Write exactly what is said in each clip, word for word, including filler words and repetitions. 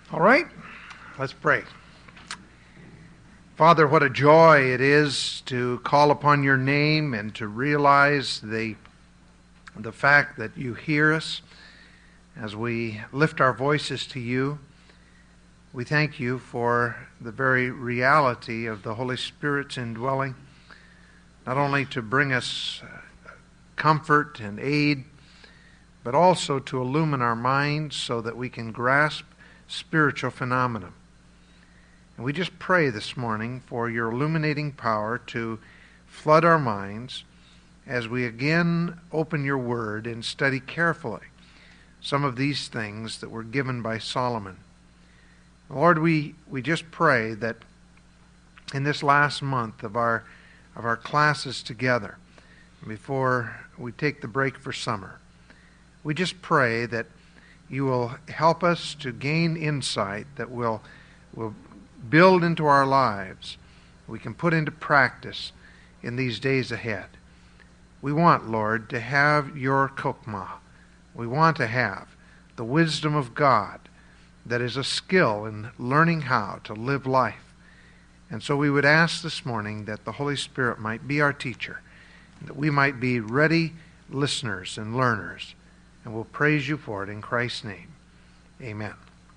All right, let's pray. Father, what a joy it is to call upon your name and to realize the, the fact that you hear us as we lift our voices to you. We thank you for the very reality of the Holy Spirit's indwelling, not only to bring us comfort and aid, but also to illumine our minds so that we can grasp spiritual phenomena. And we just pray this morning for your illuminating power to flood our minds as we again open your word and study carefully some of these things that were given by Solomon. Lord, we, we just pray that in this last month of our of our classes together, before we take the break for summer, we just pray that you will help us to gain insight that will will build into our lives, we can put into practice in these days ahead. We want, Lord, to have your kokmah. We want to have the wisdom of God that is a skill in learning how to live life. And so we would ask this morning that the Holy Spirit might be our teacher, that we might be ready listeners and learners. And we'll praise you for it in Christ's name. Amen.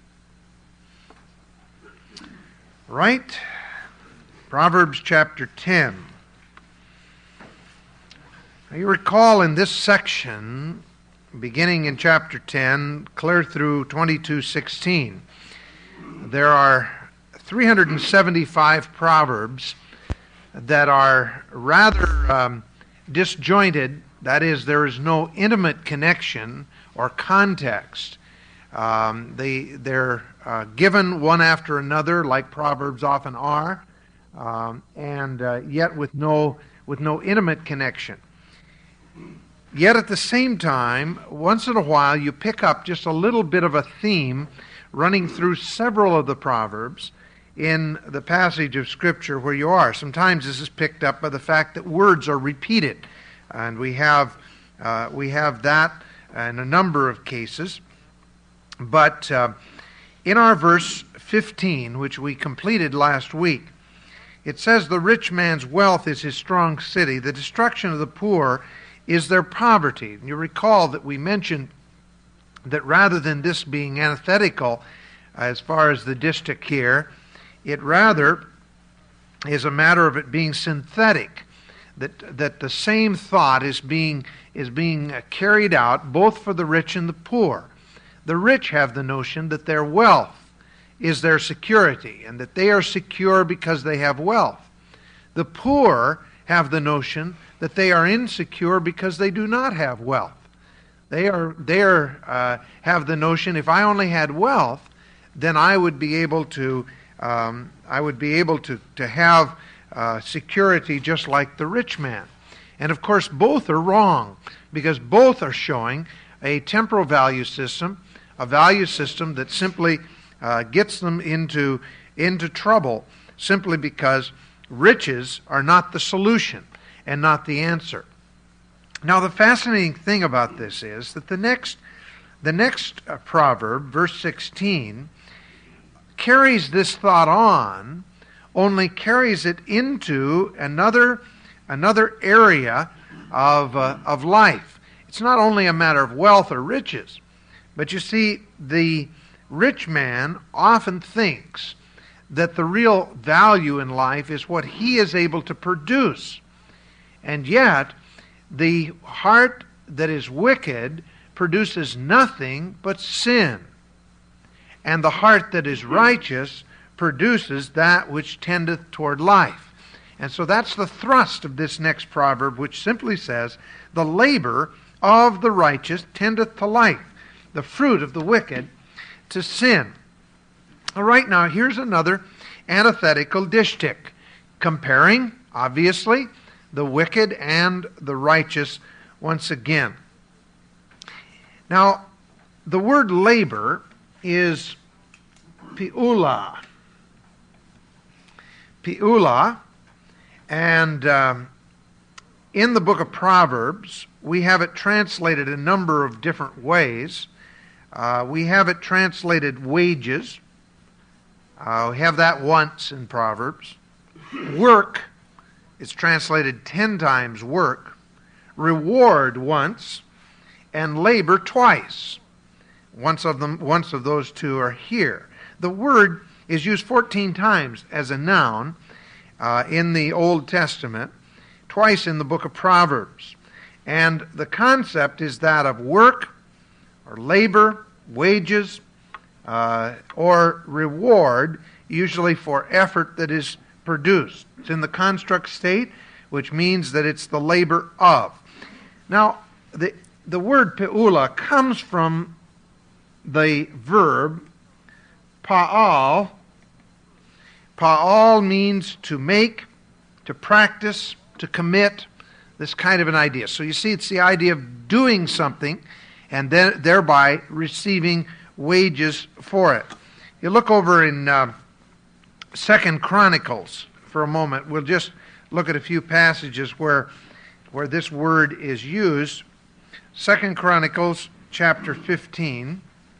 Right? Proverbs chapter ten. Now you recall in this section, beginning in chapter ten, clear through twenty-two sixteen, there are three hundred seventy-five proverbs that are rather um, disjointed. That is, there is no intimate connection or context. Um, they, they're uh, given one after another, like Proverbs often are, um, and uh, yet with no, with no intimate connection. Yet at the same time, once in a while, you pick up just a little bit of a theme running through several of the Proverbs in the passage of Scripture where you are. Sometimes this is picked up by the fact that words are repeated. And we have uh, we have that in a number of cases. But uh, in our verse fifteen, which we completed last week, it says, "The rich man's wealth is his strong city. The destruction of the poor is their poverty." And you recall that we mentioned that rather than this being antithetical as far as the distich here, it rather is a matter of it being synthetic. That that the same thought is being is being carried out both for the rich and the poor. The rich have the notion that their wealth is their security and that they are secure because they have wealth. The poor have the notion that they are insecure because they do not have wealth. They are they are uh, have the notion, if I only had wealth, then I would be able to um, I would be able to to have Uh, security just like the rich man. And of course both are wrong, because both are showing a temporal value system, a value system that simply uh, gets them into, into trouble simply because riches are not the solution and not the answer. Now the fascinating thing about this is that the next, the next uh, proverb, verse sixteen, carries this thought on, only carries it into another another area of uh, of life. It's not only a matter of wealth or riches, but you see, the rich man often thinks that the real value in life is what he is able to produce. And yet, the heart that is wicked produces nothing but sin. And the heart that is righteous produces that which tendeth toward life. And so that's the thrust of this next proverb, which simply says, "The labor of the righteous tendeth to life, the fruit of the wicked to sin." All right, now here's another antithetical distich, comparing, obviously, the wicked and the righteous once again. Now, the word labor is pi'ula. Pi'ula, and um, in the book of Proverbs, we have it translated a number of different ways. Uh, we have it translated wages, Uh, we have that once in Proverbs. Work is translated ten times work. Reward once. And labor twice. Once of them, once of those two are here. The word is used fourteen times as a noun uh, in the Old Testament, twice in the book of Proverbs. And the concept is that of work or labor, wages, uh, or reward, usually for effort that is produced. It's in the construct state, which means that it's the labor of. Now, the, the word pe'ula comes from the verb pa'al. Pa'al means to make, to practice, to commit, this kind of an idea. So you see, it's the idea of doing something and then thereby receiving wages for it. You look over in uh, Second Chronicles for a moment. We'll just look at a few passages where, where this word is used. Second Chronicles chapter fifteen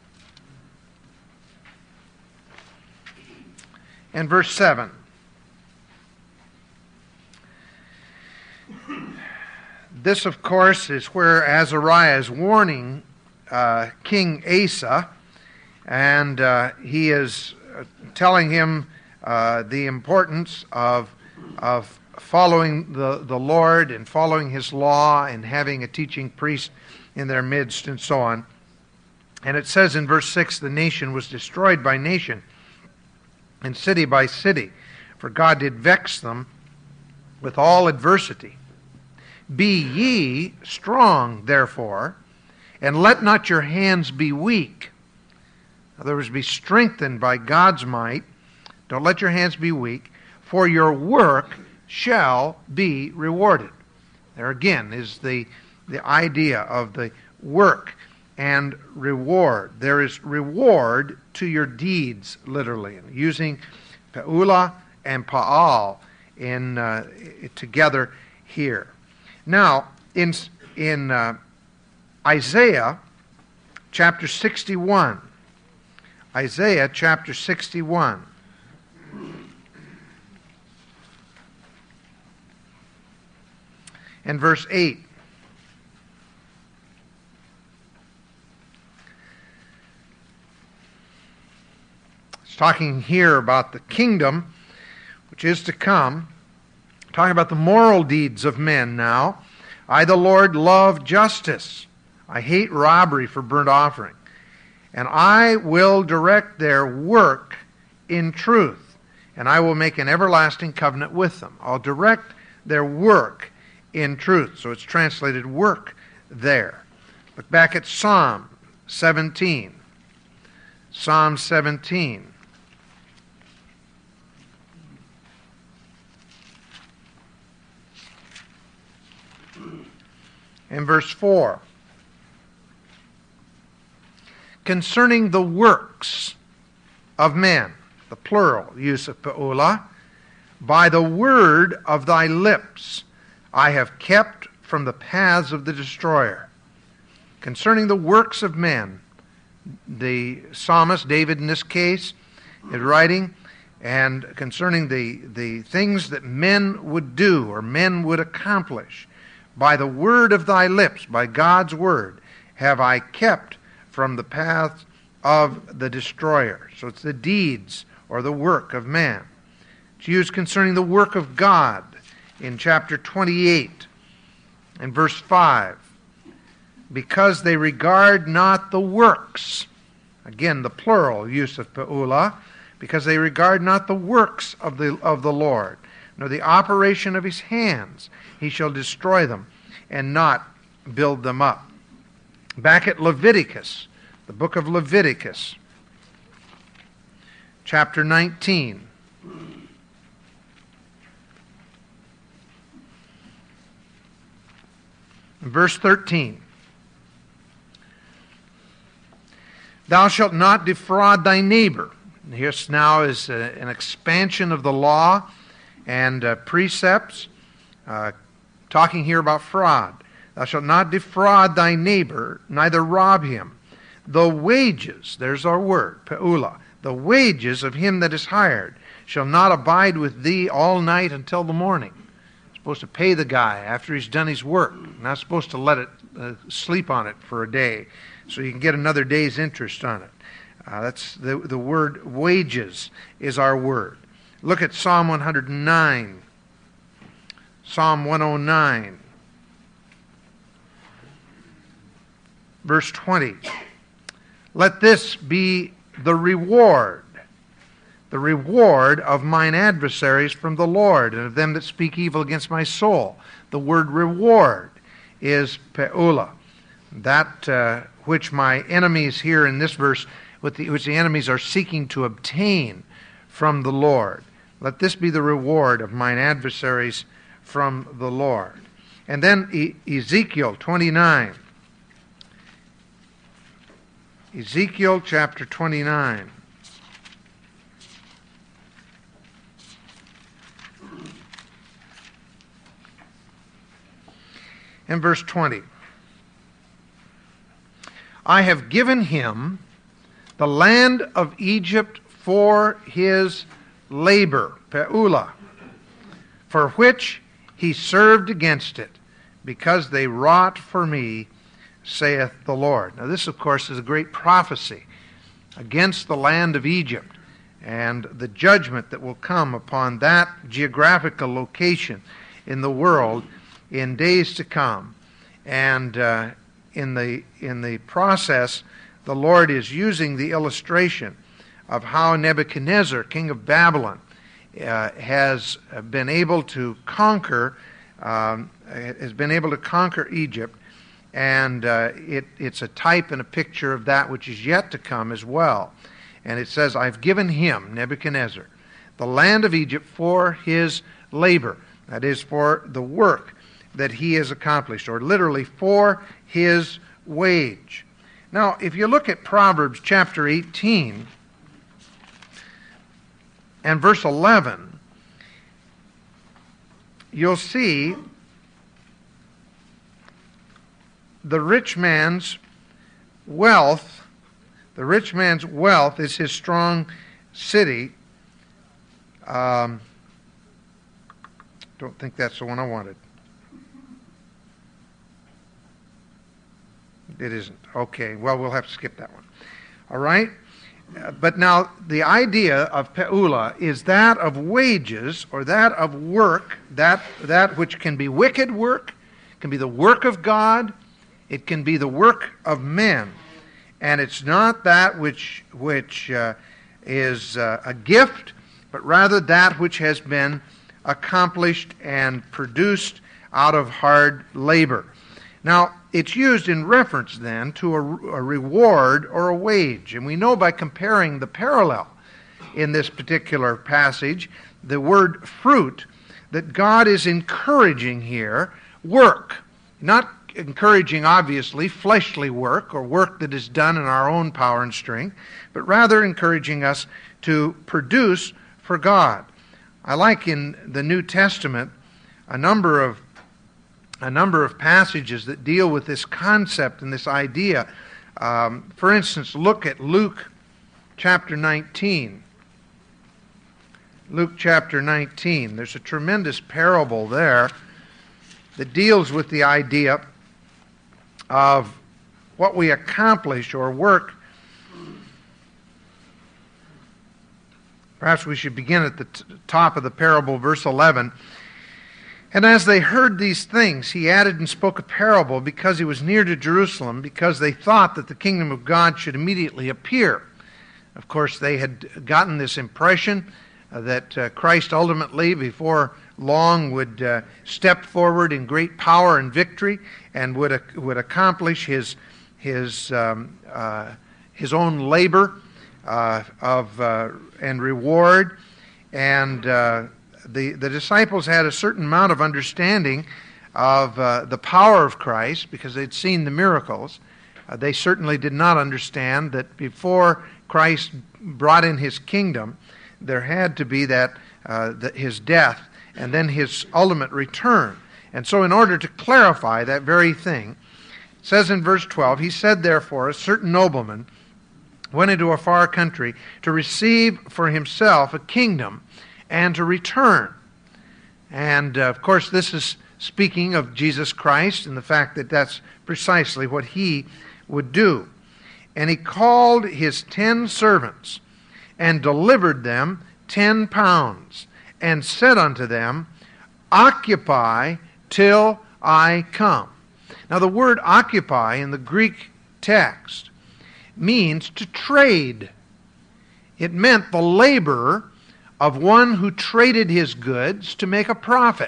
and verse seven. This, of course, is where Azariah is warning uh, King Asa, and uh, he is uh, telling him uh, the importance of, of following the, the Lord and following His law and having a teaching priest in their midst and so on. And it says in verse six, the nation was destroyed by nation and city by city, for God did vex them with all adversity. Be ye strong, therefore, and let not your hands be weak. In other words, be strengthened by God's might. Don't let your hands be weak, for your work shall be rewarded. There again is the, the idea of the work and reward. There is reward to your deeds, literally, using pe'ula and pa'al in, uh, together here. Now, in, in uh, Isaiah chapter sixty-one, Isaiah chapter sixty-one, and verse eight. It's talking here about the kingdom which is to come. Talking about the moral deeds of men now. I, the Lord, love justice. I hate robbery for burnt offering. And I will direct their work in truth. And I will make an everlasting covenant with them. I'll direct their work in truth. So it's translated work there. Look back at Psalm seventeen. Psalm seventeen. In verse four, concerning the works of men, the plural use of pe'ula, by the word of thy lips I have kept from the paths of the destroyer. Concerning the works of men, the psalmist, David in this case, is writing, and concerning the, the things that men would do or men would accomplish, by the word of thy lips, by God's word, have I kept from the paths of the destroyer. So it's the deeds or the work of man. It's used concerning the work of God in chapter twenty-eight and verse five. Because they regard not the works. Again, the plural use of pe'ula. Because they regard not the works of the, of the Lord, nor the operation of His hands. He shall destroy them and not build them up. Back at Leviticus, the book of Leviticus, chapter nineteen. Verse thirteen. Thou shalt not defraud thy neighbor. Here now is a, an expansion of the law and uh, precepts, uh, talking here about fraud. Thou shalt not defraud thy neighbor, neither rob him. The wages, there's our word, pe'ula, The wages of him that is hired shall not abide with thee all night until the morning. You're supposed to pay the guy after he's done his work. You're not supposed to let it uh, sleep on it for a day so you can get another day's interest on it. Uh, that's the, the word wages is our word. Look at Psalm one hundred nine. Psalm one oh nine. Verse twenty. Let this be the reward, the reward of mine adversaries from the Lord, and of them that speak evil against my soul. The word reward is pe'ula. That uh, which my enemies here in this verse, which the, which the enemies are seeking to obtain from the Lord. Let this be the reward of mine adversaries from the Lord. And then e- Ezekiel twenty-nine. Ezekiel chapter twenty-nine. And verse twenty. I have given him the land of Egypt for his labor, pe'ula, for which he served against it, because they wrought for me, saith the Lord. Now this, of course, is a great prophecy against the land of Egypt and the judgment that will come upon that geographical location in the world in days to come. And uh, in the in the process, the Lord is using the illustration of how Nebuchadnezzar, king of Babylon, uh, has been able to conquer um, has been able to conquer Egypt. And uh, it, it's a type and a picture of that which is yet to come as well. And it says, I've given him, Nebuchadnezzar, the land of Egypt for his labor. That is, for the work that he has accomplished, or literally for his wage. Now, if you look at Proverbs chapter eighteen and verse eleven, you'll see the rich man's wealth, the rich man's wealth is his strong city. Um, don't think that's the one I wanted. It isn't. Okay, well, we'll have to skip that one. All right? Uh, but now, the idea of pe'ula is that of wages, or that of work, that, that which can be wicked work, can be the work of God, it can be the work of men, and it's not that which which uh, is uh, a gift, but rather that which has been accomplished and produced out of hard labor. Now, it's used in reference then to a, a reward or a wage, and we know by comparing the parallel in this particular passage, the word fruit, that God is encouraging here work, not encouraging, obviously, fleshly work or work that is done in our own power and strength, but rather encouraging us to produce for God. I like in the New Testament a number of a number of passages that deal with this concept and this idea. Um, for instance, look at Luke chapter nineteen. Luke chapter nineteen. There's a tremendous parable there that deals with the idea of what we accomplish or work. Perhaps we should begin at the t- top of the parable, verse eleven. And as they heard these things, he added and spoke a parable, because he was near to Jerusalem, because they thought that the kingdom of God should immediately appear. Of course, they had gotten this impression uh, that uh, Christ ultimately, before long, would uh, step forward in great power and victory, and would uh, would accomplish his his um, uh, his own labor uh, of uh, and reward. And uh, the the disciples had a certain amount of understanding of uh, the power of Christ, because they'd seen the miracles. Uh, they certainly did not understand that before Christ brought in his kingdom, there had to be that, uh, that his death and then his ultimate return. And so in order to clarify that very thing, it says in verse twelve, he said, therefore, a certain nobleman went into a far country to receive for himself a kingdom and to return. And, uh, of course, this is speaking of Jesus Christ and the fact that that's precisely what he would do. And he called his ten servants and delivered them ten pounds and said unto them, Occupy till I come. Now, the word occupy in the Greek text means to trade. It meant the labor of one who traded his goods to make a profit.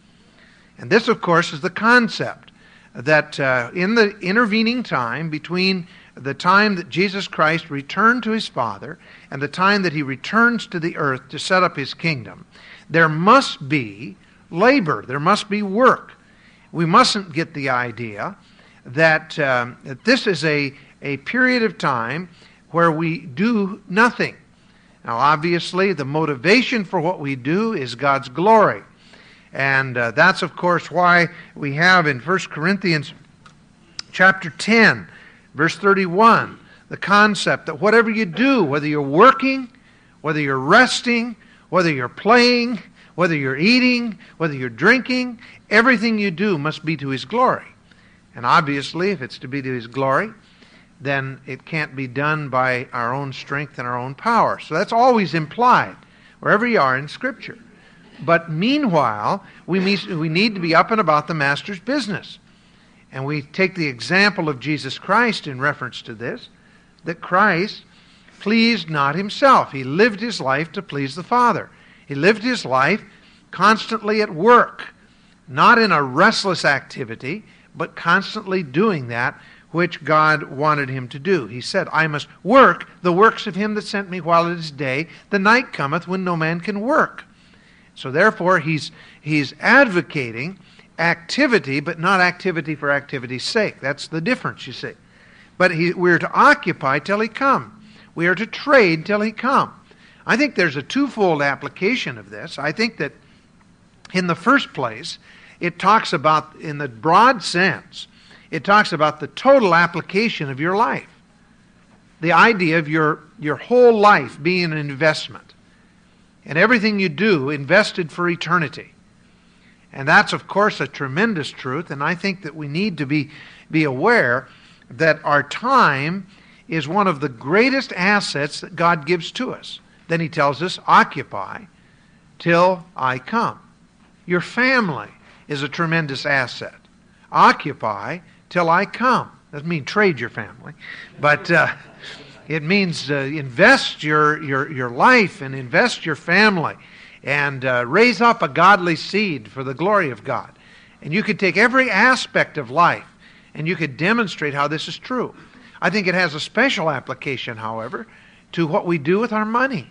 And this, of course, is the concept that uh, in the intervening time between the time that Jesus Christ returned to his Father and the time that he returns to the earth to set up his kingdom, there must be labor, there must be work. We mustn't get the idea that, um, that this is a, a period of time where we do nothing. Now, obviously, the motivation for what we do is God's glory. And uh, that's, of course, why we have in First Corinthians chapter ten, verse thirty-one, the concept that whatever you do, whether you're working, whether you're resting, whether you're playing, whether you're eating, whether you're drinking, everything you do must be to his glory. And obviously, if it's to be to his glory, then it can't be done by our own strength and our own power. So that's always implied, wherever you are in Scripture. But meanwhile, we need to be up and about the Master's business. And we take the example of Jesus Christ in reference to this, that Christ pleased not himself. He lived his life to please the Father. He lived his life constantly at work, not in a restless activity, but constantly doing that which God wanted him to do. He said, I must work the works of him that sent me while it is day. The night cometh when no man can work. So therefore, he's, he's advocating activity, but not activity for activity's sake. That's the difference, you see. But he, we're to occupy till he come. We are to trade till he come. I think there's a twofold application of this. I think that in the first place, it talks about, in the broad sense, it talks about the total application of your life. The idea of your, your whole life being an investment. And everything you do invested for eternity. And that's, of course, a tremendous truth, and I think that we need to be, be aware that our time is one of the greatest assets that God gives to us. Then he tells us, occupy till I come. Your family is a tremendous asset. Occupy till I come. Doesn't mean trade your family, but uh, it means uh, invest your, your, your life and invest your family and uh, raise up a godly seed for the glory of God. And you could take every aspect of life and you could demonstrate how this is true. I think it has a special application, however, to what we do with our money.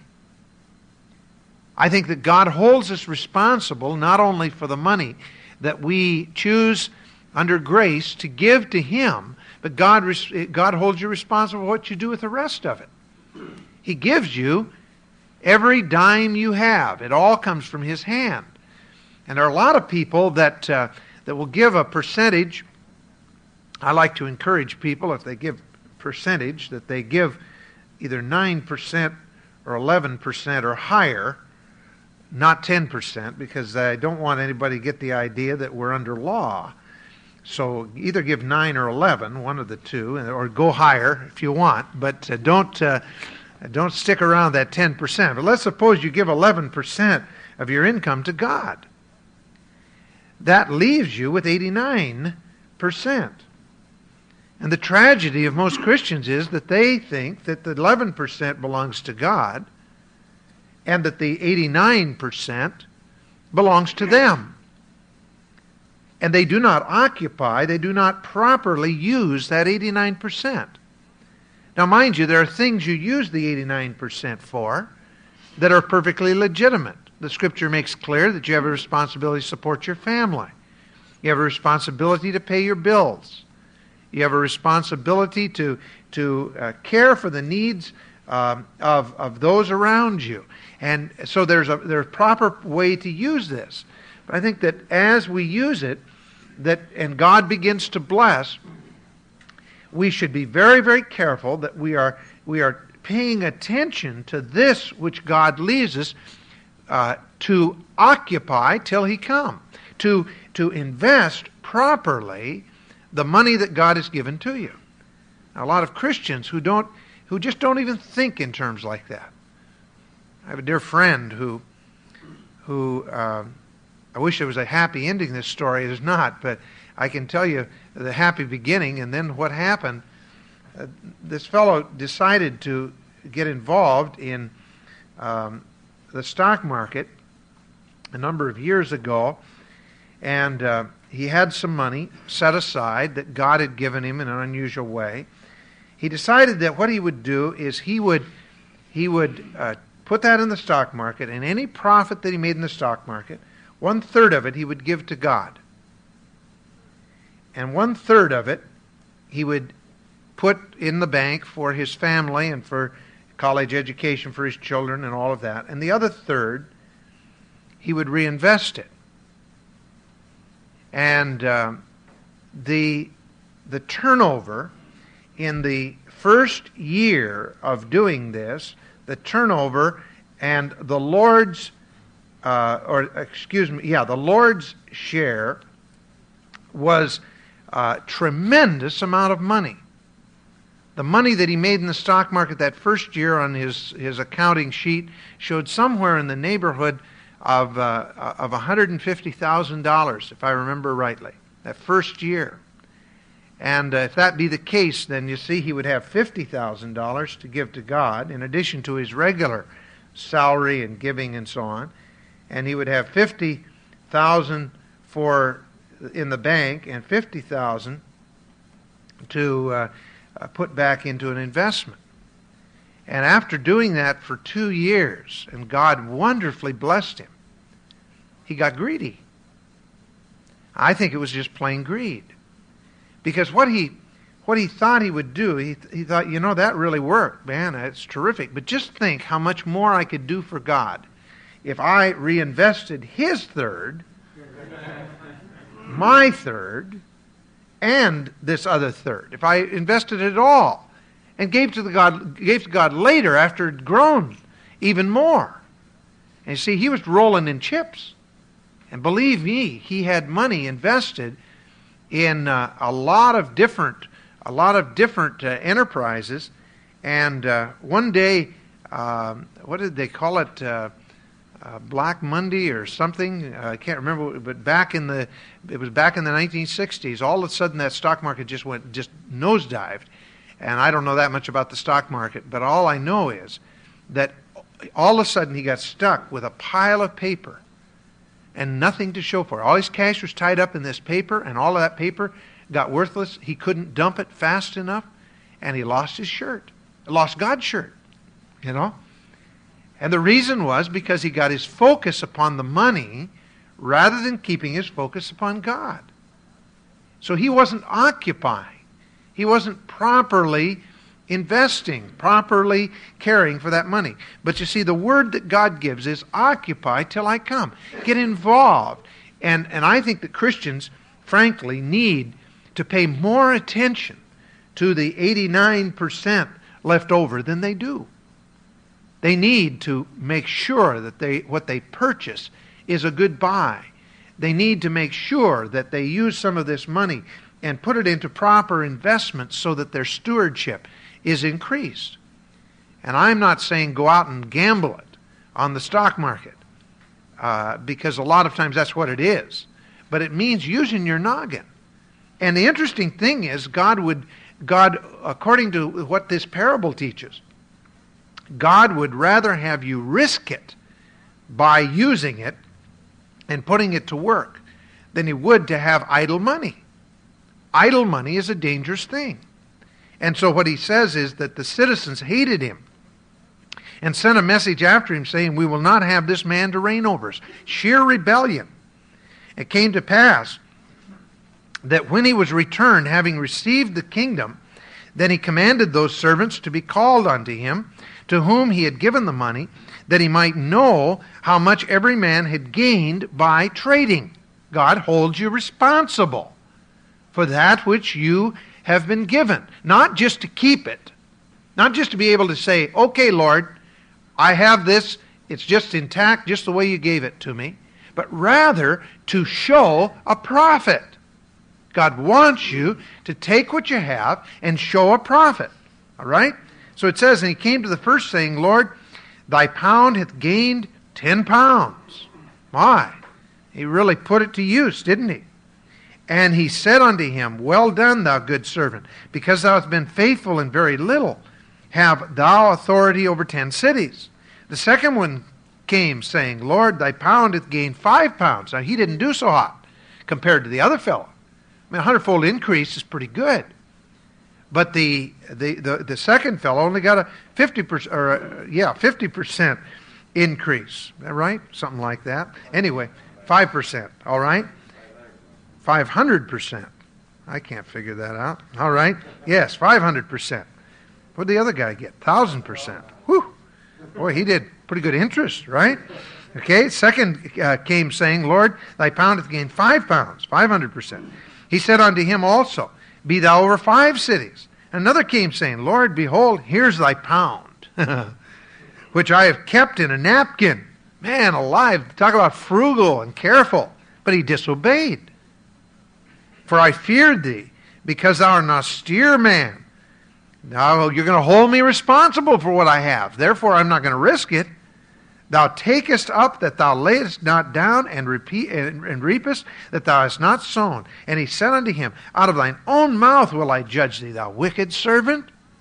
I think that God holds us responsible not only for the money that we choose under grace to give to him, but God, God holds you responsible for what you do with the rest of it. He gives you every dime you have. It all comes from his hand. And there are a lot of people that, uh, that will give a percentage. I like to encourage people, if they give percentage, that they give either nine percent or eleven percent or higher, not ten percent, because I don't want anybody to get the idea that we're under law. So either give nine or eleven, one of the two, or go higher if you want, but uh, don't uh, don't stick around that ten percent. But let's suppose you give eleven percent of your income to God. That leaves you with eighty-nine percent. And the tragedy of most Christians is that they think that the eleven percent belongs to God and that the eighty-nine percent belongs to them. And they do not occupy, they do not properly use that eighty-nine percent. Now, mind you, there are things you use the eighty-nine percent for that are perfectly legitimate. The Scripture makes clear that you have a responsibility to support your family. You have a responsibility to pay your bills. You have a responsibility to, to uh, care for the needs um, of, of those around you. And so there's a, there's a proper way to use this. But I think that as we use it, that and God begins to bless, we should be very, very careful that we are we are paying attention to this which God leaves us uh, to occupy till He come, to, to invest properly the money that God has given to you. Now, a lot of Christians who don't, who just don't even think in terms like that. I have a dear friend who, who uh, I wish there was a happy ending to this story. It is not, but I can tell you the happy beginning and then what happened. Uh, this fellow decided to get involved in um, the stock market a number of years ago, and uh, he had some money set aside that God had given him in an unusual way. He decided that what he would do is he would he would uh, put that in the stock market, and any profit that he made in the stock market, one third of it he would give to God. And one third of it he would put in the bank for his family and for college education for his children and all of that. And the other third, he would reinvest it. And uh, the the turnover in the first year of doing this, the turnover and the Lord's, uh, or excuse me, yeah, the Lord's share was a tremendous amount of money. The money that he made in the stock market that first year on his, his accounting sheet showed somewhere in the neighborhood of uh, of one hundred fifty thousand dollars, if I remember rightly, that first year. And uh, if that be the case, then you see he would have fifty thousand dollars to give to God, in addition to his regular salary and giving and so on. And he would have fifty thousand dollars for in the bank and fifty thousand dollars to uh, uh, put back into an investment. And after doing that for two years, and God wonderfully blessed him, he got greedy. I think it was just plain greed. Because what he what he thought he would do, he, he thought, you know, that really worked. Man, it's terrific. But just think how much more I could do for God if I reinvested his third, my third, and this other third. If I invested it all and gave to the God gave to God later after it had grown even more. And you see, he was rolling in chips. And believe me, he had money invested in uh, a lot of different, a lot of different uh, enterprises. And uh, one day, uh, what did they call it? Uh, uh, Black Monday or something? Uh, I can't remember. But back in the, it was back in the nineteen sixties. All of a sudden, that stock market just went, just nosedived. And I don't know that much about the stock market, but all I know is that all of a sudden he got stuck with a pile of paper and nothing to show for it. All his cash was tied up in this paper, and all of that paper got worthless. He couldn't dump it fast enough, and he lost his shirt. Lost God's shirt, you know. And the reason was because he got his focus upon the money rather than keeping his focus upon God. So he wasn't occupying. He wasn't properly investing, properly caring for that money. But you see, the word that God gives is occupy till I come. Get involved. And, and I think that Christians, frankly, need to pay more attention to the eighty-nine percent left over than they do. They need to make sure that they what they purchase is a good buy. They need to make sure that they use some of this money and put it into proper investments so that their stewardship is increased. And I'm not saying go out and gamble it on the stock market, uh, because a lot of times that's what it is. But it means using your noggin. And the interesting thing is, God would, God, according to what this parable teaches, God would rather have you risk it by using it and putting it to work than He would to have idle money. Idle money is a dangerous thing. And so what he says is that the citizens hated him and sent a message after him saying, we will not have this man to reign over us. Sheer rebellion. It came to pass that when he was returned, having received the kingdom, then he commanded those servants to be called unto him, to whom he had given the money, that he might know how much every man had gained by trading. God holds you responsible for that which you have been given. Not just to keep it, Not just to be able to say, okay, Lord, I have this, it's just intact, just the way you gave it to me, but rather to show a profit. God wants you to take what you have and show a profit. All right? So it says, and he came to the first saying, Lord, thy pound hath gained ten pounds. My, he really put it to use, didn't he? And he said unto him, well done, thou good servant, because thou hast been faithful in very little, have thou authority over ten cities. The second one came, saying, Lord, thy pound hath gained five pounds. Now, he didn't do so hot compared to the other fellow. I mean, a hundredfold increase is pretty good. But the the, the, the second fellow only got a fifty percent, or a, yeah, fifty percent increase. Is that right? Something like that. Anyway, five percent, all right? five hundred percent. I can't figure that out. All right? Yes, five hundred percent. What did the other guy get? one thousand percent. Whew. Boy, he did pretty good interest, right? Okay, second uh, came saying, Lord, thy pound hath gained five pounds, five hundred percent. He said unto him also, be thou over five cities. Another came saying, Lord, behold, here's thy pound, which I have kept in a napkin. Man alive, talk about frugal and careful. But he disobeyed. For I feared thee, because thou art an austere man. Now you're going to hold me responsible for what I have. Therefore I'm not going to risk it. Thou takest up that thou layest not down, and, repeat, and, and reapest that thou hast not sown. And he said unto him, out of thine own mouth will I judge thee, thou wicked servant.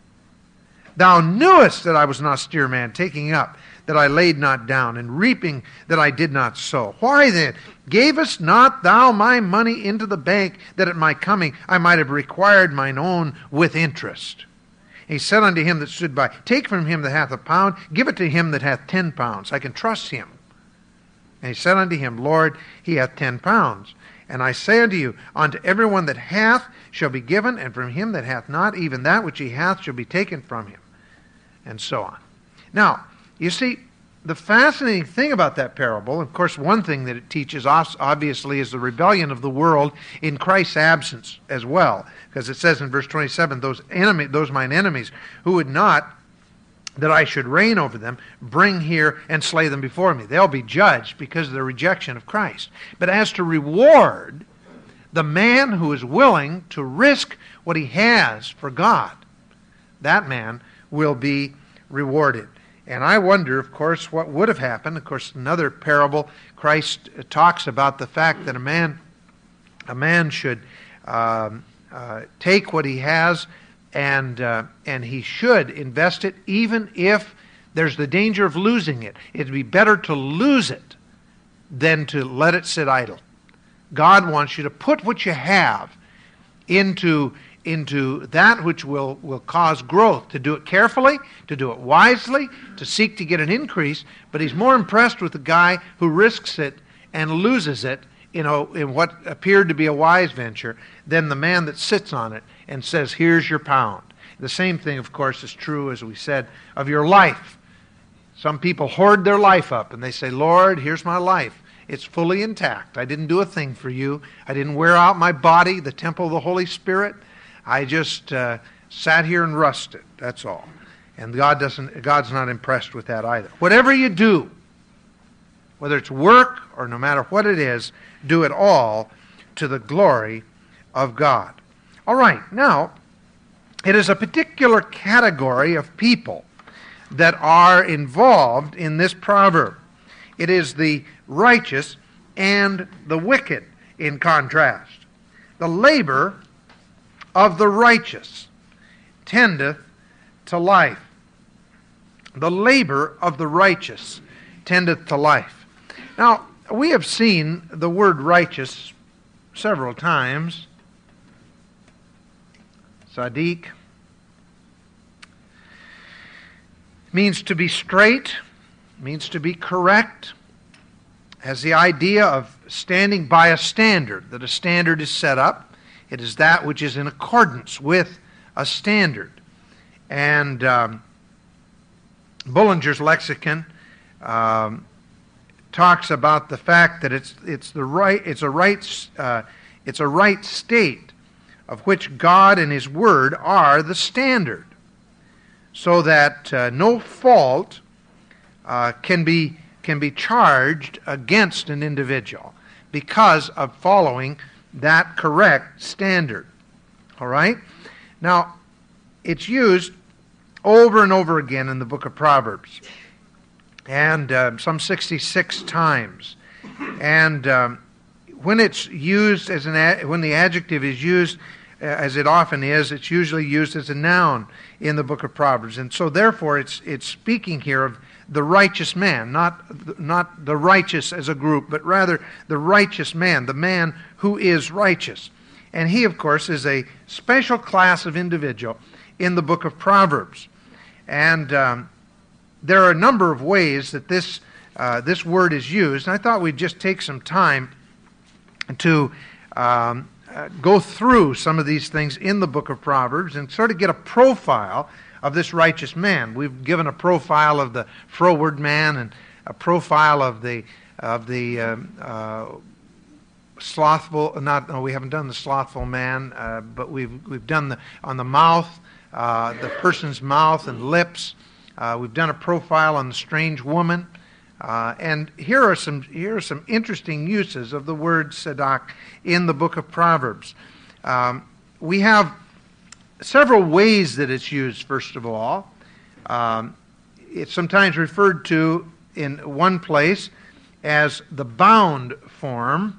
Thou knewest that I was an austere man, taking up that I laid not down, and reaping that I did not sow. Why then gavest not thou my money into the bank, that at my coming I might have required mine own with interest? He said unto him that stood by, take from him that hath a pound, give it to him that hath ten pounds. I can trust him. And he said unto him, Lord, he hath ten pounds. And I say unto you, unto every one that hath shall be given, and from him that hath not, even that which he hath shall be taken from him. And so on. Now, you see, the fascinating thing about that parable, of course, one thing that it teaches us, obviously, is the rebellion of the world in Christ's absence as well. Because it says in verse twenty-seven, those enemy, those mine enemies, who would not that I should reign over them, bring here and slay them before me. They'll be judged because of their rejection of Christ. But as to reward the man who is willing to risk what he has for God, that man will be rewarded. And I wonder, of course, what would have happened. Of course, another parable, Christ talks about the fact that a man, a man should um, uh, take what he has and uh, and he should invest it, even if there's the danger of losing it. It'd be better to lose it than to let it sit idle. God wants you to put what you have into into that which will, will cause growth, to do it carefully, to do it wisely, to seek to get an increase, but he's more impressed with the guy who risks it and loses it in, a, in what appeared to be a wise venture than the man that sits on it and says, here's your pound. The same thing, of course, is true, as we said, of your life. Some people hoard their life up and they say, Lord, here's my life. It's fully intact. I didn't do a thing for you. I didn't wear out my body, the temple of the Holy Spirit. I just uh, sat here and rusted, that's all. And God doesn't. God's not impressed with that either. Whatever you do, whether it's work or no matter what it is, do it all to the glory of God. All right, now, it is a particular category of people that are involved in this proverb. It is the righteous and the wicked, in contrast. The labor of the righteous tendeth to life. The labor of the righteous tendeth to life. Now, we have seen the word righteous several times. Sadiq means to be straight, means to be correct, has the idea of standing by a standard, that a standard is set up. It is that which is in accordance with a standard. And um, Bullinger's lexicon um, talks about the fact that it's it's the right it's a right uh, it's a right state of which God and His Word are the standard. so that uh, no fault uh, can be can be charged against an individual because of following that correct standard. All right? Now, it's used over and over again in the book of Proverbs, and uh, some sixty-six times. And um, when it's used as an ad- when the adjective is used, uh, as it often is, it's usually used as a noun in the book of Proverbs, and so therefore it's it's speaking here of the righteous man, not not the righteous as a group, but rather the righteous man, the man who is righteous. And he, of course, is a special class of individual in the book of Proverbs. And um, there are a number of ways that this uh, this word is used, and I thought we'd just take some time to um, uh, go through some of these things in the book of Proverbs and sort of get a profile of this righteous man. We've given a profile of the froward man and a profile of the of the um, uh, slothful. Not no, we haven't done the slothful man, uh, but we've we've done the on the mouth, uh, the person's mouth and lips. Uh, we've done a profile on the strange woman, uh, and here are some here are some interesting uses of the word tzedak in the book of Proverbs. Um, we have several ways that it's used, first of all. Um, it's sometimes referred to in one place as the bound form,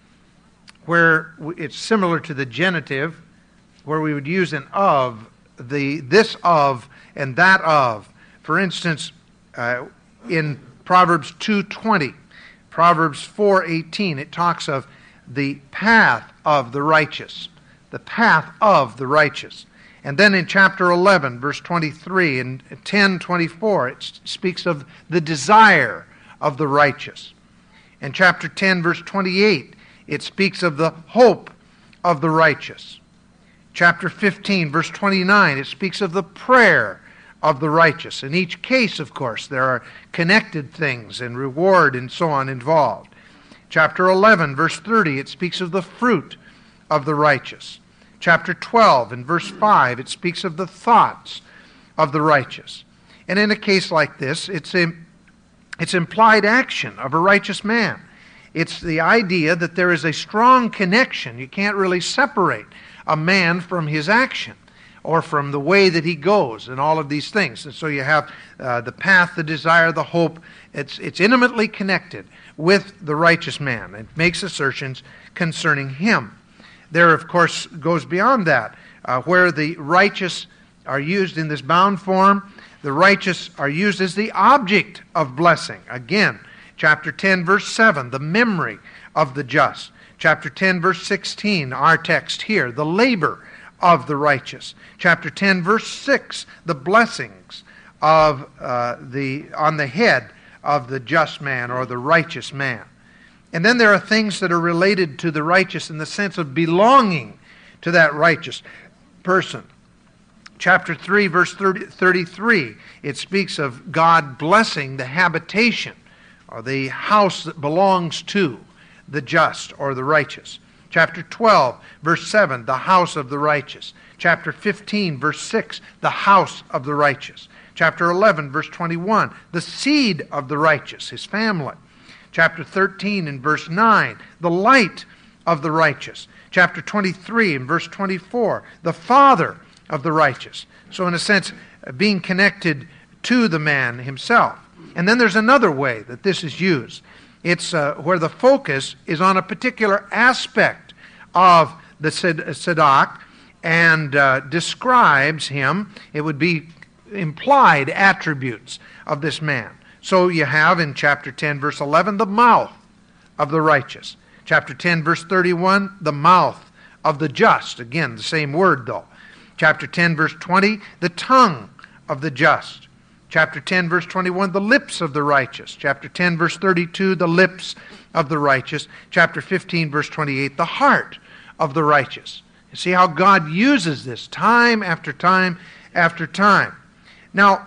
where it's similar to the genitive, where we would use an of, the this of and that of. For instance, uh, in Proverbs two twenty, Proverbs four eighteen, it talks of the path of the righteous. The path of the righteous. And then in chapter eleven, verse twenty-three, and ten twenty-four, it speaks of the desire of the righteous. In chapter ten, verse twenty-eight, it speaks of the hope of the righteous. Chapter fifteen, verse twenty-nine, it speaks of the prayer of the righteous. In each case, of course, there are connected things and reward and so on involved. Chapter eleven, verse thirty, it speaks of the fruit of the righteous. Chapter twelve and verse five, it speaks of the thoughts of the righteous. And in a case like this, it's a, it's implied action of a righteous man. It's the idea that there is a strong connection. You can't really separate a man from his action or from the way that he goes and all of these things. And so you have uh, the path, the desire, the hope. It's, it's intimately connected with the righteous man. It makes assertions concerning him. There, of course, goes beyond that, uh, where the righteous are used in this bound form. The righteous are used as the object of blessing. Again, chapter ten, verse seven, the memory of the just. Chapter ten, verse sixteen, our text here, the labor of the righteous. Chapter ten, verse six, the blessings of uh, the on the head of the just man or the righteous man. And then there are things that are related to the righteous in the sense of belonging to that righteous person. Chapter three, verse thirty, thirty-three, it speaks of God blessing the habitation or the house that belongs to the just or the righteous. Chapter twelve, verse seven, the house of the righteous. Chapter fifteen, verse six, the house of the righteous. Chapter eleven, verse twenty-one, the seed of the righteous, his family. Chapter thirteen and verse nine, the light of the righteous. Chapter twenty-three and verse twenty-four, the father of the righteous. So in a sense, being connected to the man himself. And then there's another way that this is used. It's uh, where the focus is on a particular aspect of the tzedak and uh, describes him. It would be implied attributes of this man. So you have in chapter ten, verse eleven, the mouth of the righteous. Chapter ten, verse thirty-one, the mouth of the just. Again, the same word though. Chapter ten, verse twenty, the tongue of the just. Chapter ten, verse twenty-one, the lips of the righteous. Chapter ten, verse thirty-two, the lips of the righteous. Chapter fifteen, verse twenty-eight, the heart of the righteous. You see how God uses this time after time after time. Now,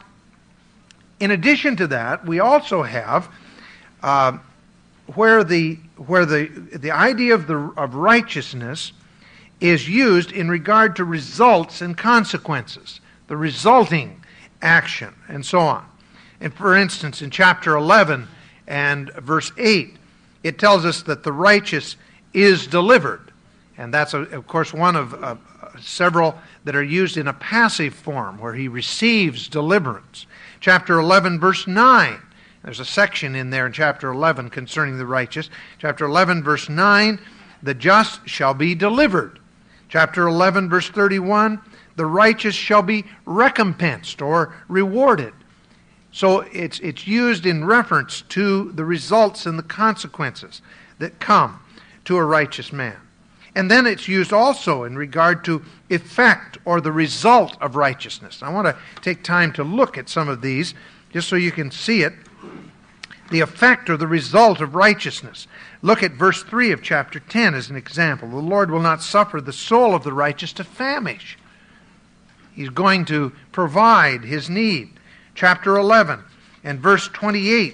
in addition to that, we also have uh, where the where the the idea of the of righteousness is used in regard to results and consequences, the resulting action, and so on. And for instance, in chapter eleven and verse eight, it tells us that the righteous is delivered. And that's, a, of course, one of uh, several that are used in a passive form, where he receives deliverance. Chapter eleven, verse nine. There's a section in there in chapter eleven concerning the righteous. Chapter eleven, verse nine, the just shall be delivered. Chapter eleven, verse thirty-one, the righteous shall be recompensed or rewarded. So it's it's used in reference to the results and the consequences that come to a righteous man. And then it's used also in regard to effect or the result of righteousness. I want to take time to look at some of these just so you can see it. The effect or the result of righteousness. Look at verse three of chapter ten as an example. The Lord will not suffer the soul of the righteous to famish. He's going to provide his need. Chapter eleven and verse twenty-eight.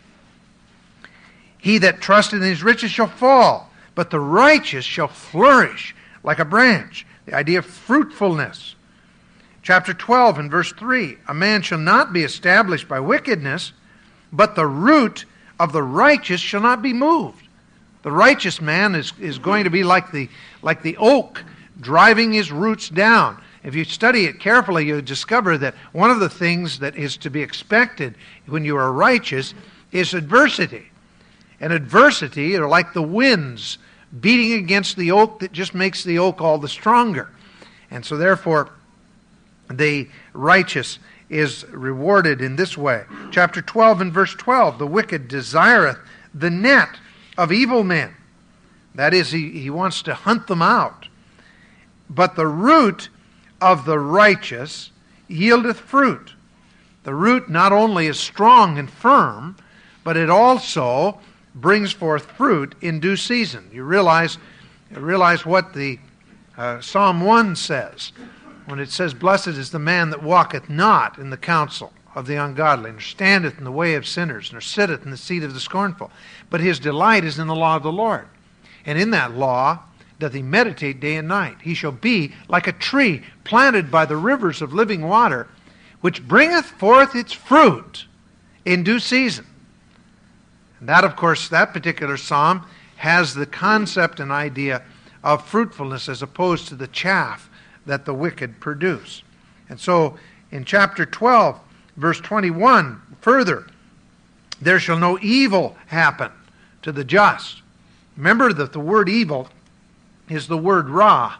He that trusteth in his riches shall fall, but the righteous shall flourish like a branch. The idea of fruitfulness. Chapter twelve and verse three. A man shall not be established by wickedness, but the root of the righteous shall not be moved. The righteous man is, is going to be like the, like the oak, driving his roots down. If you study it carefully, you'll discover that one of the things that is to be expected when you are righteous is adversity. And adversity are like the winds beating against the oak that just makes the oak all the stronger. And so therefore, the righteous is rewarded in this way. Chapter twelve and verse twelve, the wicked desireth the net of evil men. That is, he, he wants to hunt them out. But the root of the righteous yieldeth fruit. The root not only is strong and firm, but it also brings forth fruit in due season. You realize, you realize what the uh, Psalm one says when it says, "Blessed is the man that walketh not in the counsel of the ungodly, nor standeth in the way of sinners, nor sitteth in the seat of the scornful. But his delight is in the law of the Lord. And in that law doth he meditate day and night. He shall be like a tree planted by the rivers of living water, which bringeth forth its fruit in due season." And that, of course, that particular psalm has the concept and idea of fruitfulness as opposed to the chaff that the wicked produce. And so in chapter twelve, verse twenty-one, further, there shall no evil happen to the just. Remember that the word evil is the word ra.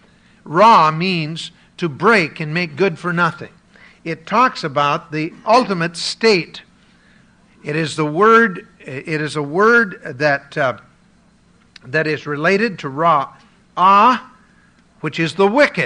Ra means to break and make good for nothing. It talks about the ultimate state. It is the word. It is a word that uh, that is related to ra, ah, which is the wicked,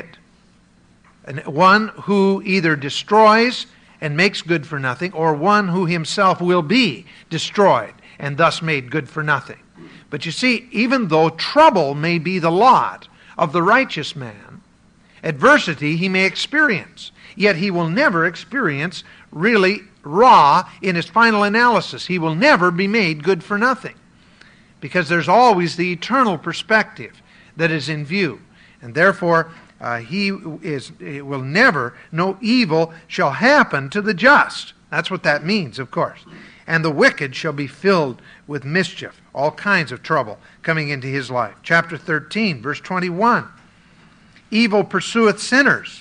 and one who either destroys and makes good for nothing, or one who himself will be destroyed and thus made good for nothing. But you see, even though trouble may be the lot of the righteous man, adversity he may experience, yet he will never experience really raw in his final analysis. He will never be made good for nothing, because there's always the eternal perspective that is in view. And therefore, uh, he is it will never, no evil shall happen to the just. That's what that means, of course. And the wicked shall be filled with mischief, all kinds of trouble coming into his life. Chapter thirteen, verse twenty-one. Evil pursueth sinners,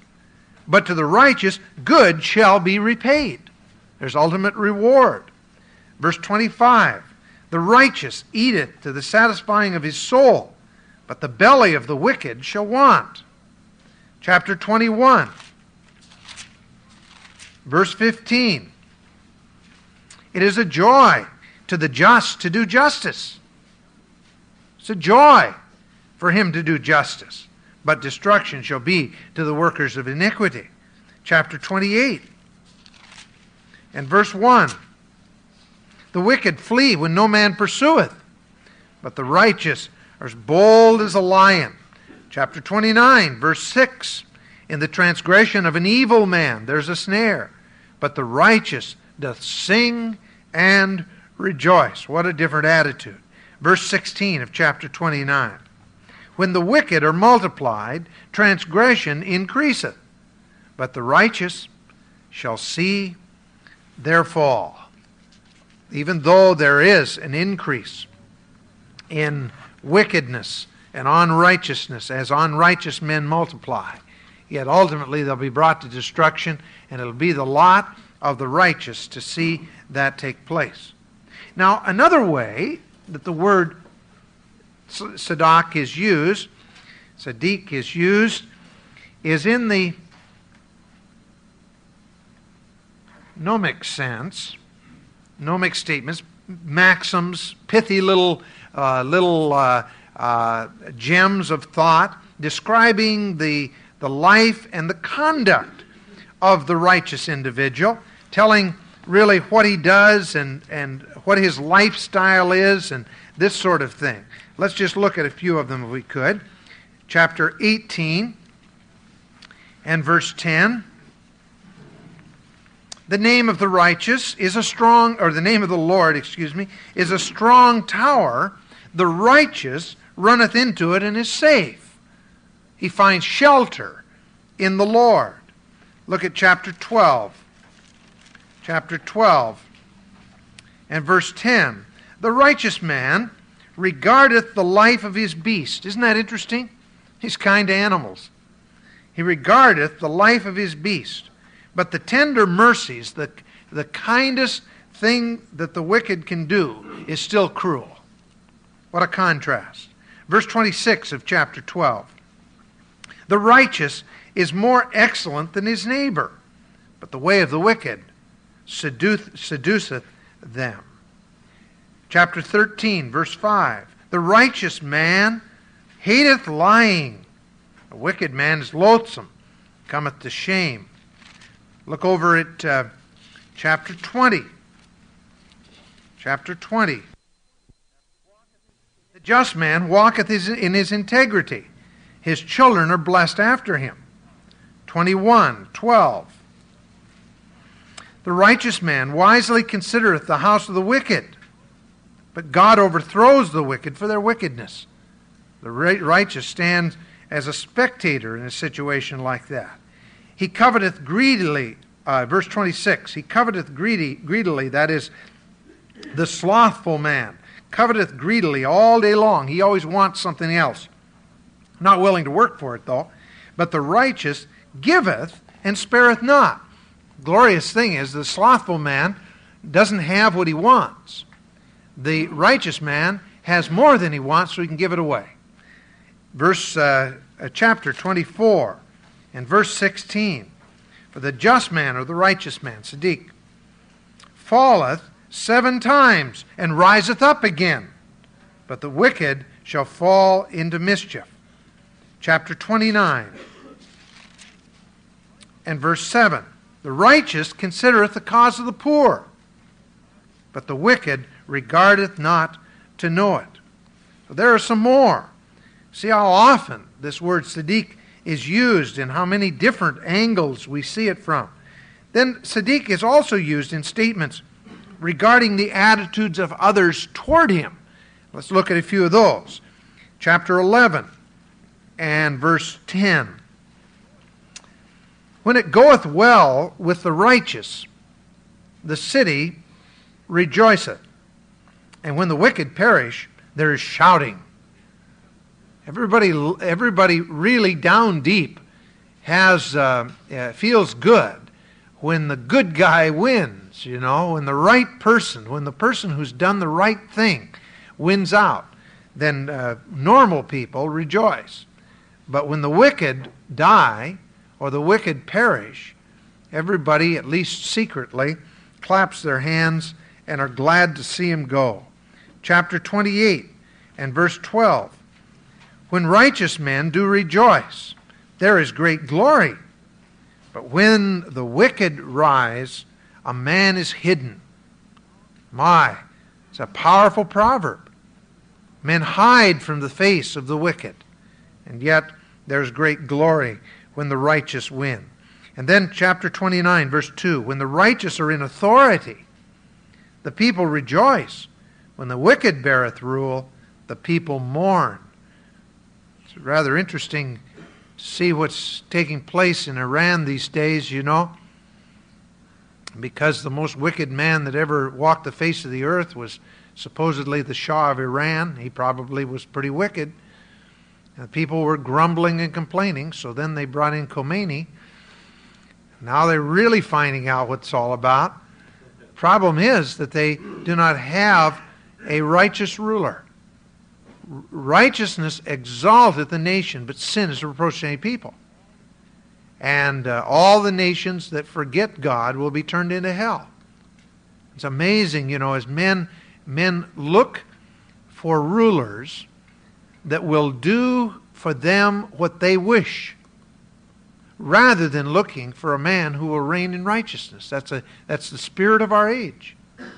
but to the righteous good shall be repaid. There's ultimate reward. Verse twenty-five. The righteous eateth to the satisfying of his soul, but the belly of the wicked shall want. Chapter twenty-one, verse fifteen. It is a joy to the just to do justice. It's a joy for him to do justice, but destruction shall be to the workers of iniquity. Chapter twenty-eight and verse one. The wicked flee when no man pursueth, but the righteous are as bold as a lion. Chapter twenty-nine, verse six. In the transgression of an evil man there's a snare, but the righteous doth sing and rejoice. What a different attitude. Verse sixteen of chapter twenty-nine. When the wicked are multiplied, transgression increaseth, but the righteous shall see their fall. Even though there is an increase in wickedness and unrighteousness as unrighteous men multiply, yet ultimately they'll be brought to destruction, and it'll be the lot of the righteous to see that take place. Now, another way that the word Sadak is used, Sadiq is used, is in the gnomic sense, gnomic statements, maxims, pithy little uh, little uh, uh, gems of thought describing the the life and the conduct of the righteous individual, telling really what he does and, and what his lifestyle is and this sort of thing. Let's just look at a few of them if we could. Chapter eighteen and verse ten. The name of the righteous is a strong, or the name of the Lord, excuse me, is a strong tower. The righteous runneth into it and is safe. He finds shelter in the Lord. Look at chapter twelve. Chapter twelve and verse ten. The righteous man regardeth the life of his beast. Isn't that interesting? He's kind to animals. He regardeth the life of his beast. But the tender mercies, the, the kindest thing that the wicked can do, is still cruel. What a contrast. Verse twenty-six of chapter twelve. The righteous is more excellent than his neighbor, but the way of the wicked seduceth, seduceth them. Chapter thirteen, verse five. The righteous man hateth lying. A wicked man is loathsome, cometh to shame. Look over at uh, chapter twenty. Chapter twenty. The just man walketh in his integrity. His children are blessed after him. twenty-one, twelve. The righteous man wisely considereth the house of the wicked, but God overthrows the wicked for their wickedness. The righteous stands as a spectator in a situation like that. He coveteth greedily, uh, verse twenty-six, he coveteth greedy, greedily, that is, the slothful man, coveteth greedily all day long. He always wants something else. Not willing to work for it, though. But the righteous giveth and spareth not. Glorious thing is, the slothful man doesn't have what he wants. The righteous man has more than he wants, so he can give it away. Verse, uh, uh, chapter twenty-four. In verse sixteen, for the just man or the righteous man, Sadiq, falleth seven times and riseth up again, but the wicked shall fall into mischief. Chapter twenty-nine and verse seven, the righteous considereth the cause of the poor, but the wicked regardeth not to know it. So there are some more. See how often this word Sadiq is used and how many different angles we see it from. Then Sadiq is also used in statements regarding the attitudes of others toward him. Let's look at a few of those. Chapter eleven and verse ten. When it goeth well with the righteous, the city rejoiceth. And when the wicked perish, there is shouting. Everybody, everybody really down deep has uh, uh, feels good when the good guy wins, you know, when the right person, when the person who's done the right thing wins out, then uh, normal people rejoice. But when the wicked die or the wicked perish, everybody, at least secretly, claps their hands and are glad to see him go. Chapter twenty-eight and verse twelve. When righteous men do rejoice, there is great glory. But when the wicked rise, a man is hidden. My, it's a powerful proverb. Men hide from the face of the wicked, and yet there's great glory when the righteous win. And then chapter twenty-nine, verse two, when the righteous are in authority, the people rejoice. When the wicked beareth rule, the people mourn. It's rather interesting to see what's taking place in Iran these days, you know. because the most wicked man that ever walked the face of the earth was supposedly the Shah of Iran. He probably was pretty wicked. And people were grumbling and complaining, so then they brought in Khomeini. Now they're really finding out what it's all about. Problem is that they do not have a righteous ruler. R- righteousness exalteth the nation, but sin is a reproach to any people. And uh, all the nations that forget God will be turned into hell. It's amazing, you know, as men men look for rulers that will do for them what they wish, rather than looking for a man who will reign in righteousness. That's a that's the spirit of our age.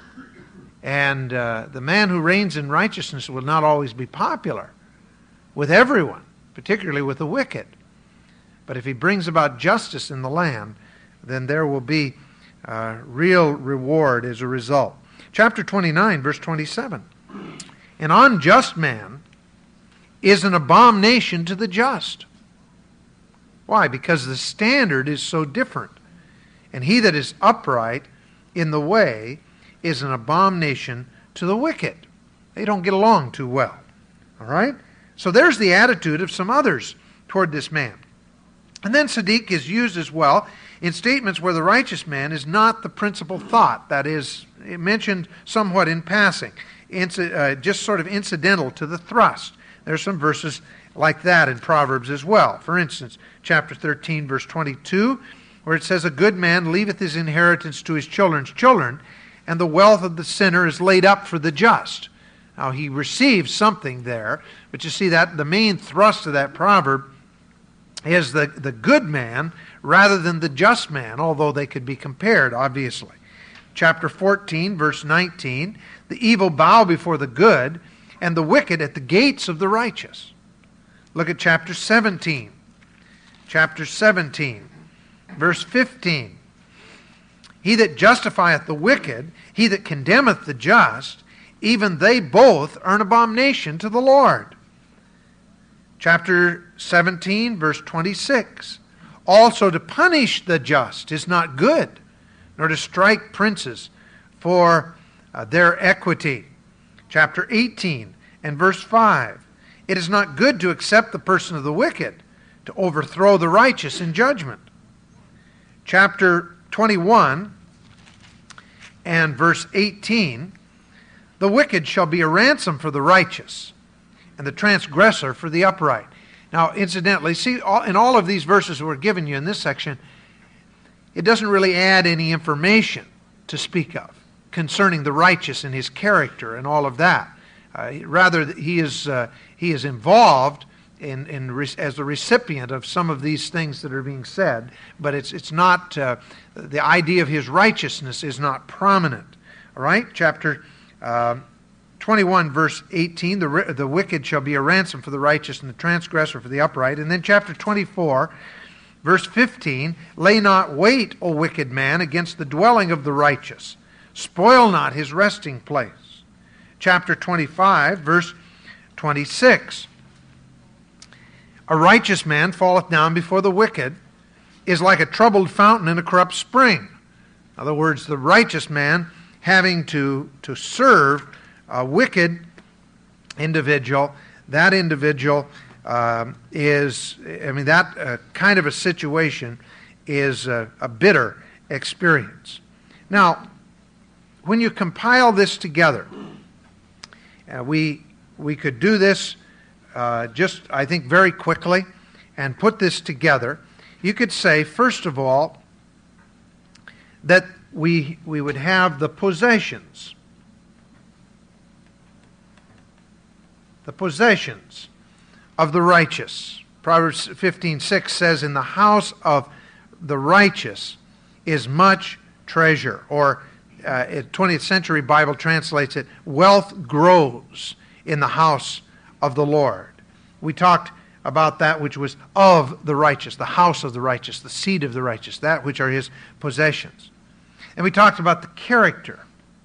And uh, the man who reigns in righteousness will not always be popular with everyone, particularly with the wicked. But if he brings about justice in the land, then there will be uh, real reward as a result. Chapter twenty-nine, verse twenty-seven. An unjust man is an abomination to the just. Why? Because the standard is so different. And he that is upright in the way is an abomination to the wicked. They don't get along too well. All right? So there's the attitude of some others toward this man. And then Sadiq is used as well in statements where the righteous man is not the principal thought. That is, mentioned somewhat in passing, Inci- uh, just sort of incidental to the thrust. There's some verses like that in Proverbs as well. For instance, chapter thirteen, verse twenty-two, where it says, a good man leaveth his inheritance to his children's children, and the wealth of the sinner is laid up for the just. Now, he receives something there, but you see that the main thrust of that proverb is the, the good man rather than the just man, although they could be compared, obviously. Chapter fourteen, verse nineteen, the evil bow before the good, and the wicked at the gates of the righteous. Look at chapter seventeen. Chapter seventeen, verse fifteen. He that justifieth the wicked, he that condemneth the just, even they both are an abomination to the Lord. Chapter seventeen, verse twenty-six. Also to punish the just is not good, nor to strike princes for uh, their equity. Chapter eighteen and verse five. It is not good to accept the person of the wicked, to overthrow the righteous in judgment. Chapter twenty-one and verse eighteen. The wicked shall be a ransom for the righteous, and the transgressor for the upright. Now, incidentally, see, in all of these verses we're giving you in this section, it doesn't really add any information to speak of concerning the righteous and his character and all of that. Uh, rather, he is uh, he is involved in, in re- as the recipient of some of these things that are being said, but it's it's not uh, the idea of his righteousness is not prominent. All right, chapter uh, twenty-one, verse eighteen: the the wicked shall be a ransom for the righteous, and the transgressor for the upright. And then chapter twenty-four, verse fifteen: lay not wait, O wicked man, against the dwelling of the righteous. Spoil not his resting place. Chapter twenty-five, verse twenty-six. A righteous man falleth down before the wicked, is like a troubled fountain in a corrupt spring. In other words, the righteous man having to, to serve a wicked individual, that individual um, is, I mean, that uh, kind of a situation is a, a bitter experience. Now, when you compile this together, uh, we we could do this uh, just, I think, very quickly and put this together. You could say, first of all, that we we would have the possessions. The possessions of the righteous. Proverbs fifteen six says, in the house of the righteous is much treasure. Or uh, twentieth century Bible translates it, wealth grows in the house of the Lord. We talked about that which was of the righteous, the house of the righteous, the seed of the righteous, that which are his possessions. And we talked about the character.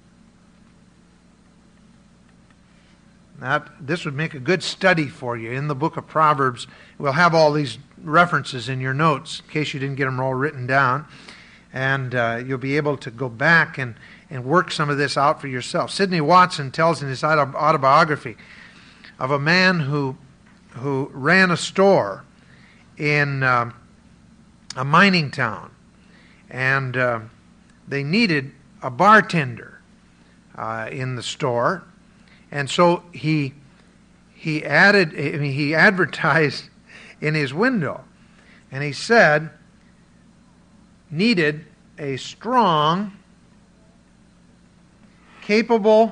Now, this would make a good study for you in the book of Proverbs. We'll have all these references in your notes in case you didn't get them all written down. And uh, you'll be able to go back and, and work some of this out for yourself. Sidney Watson tells in his auto- autobiography of a man who, who ran a store in uh, a mining town. And uh, they needed a bartender uh, in the store. And so he he added, I mean, he advertised in his window. And he said, needed a strong, capable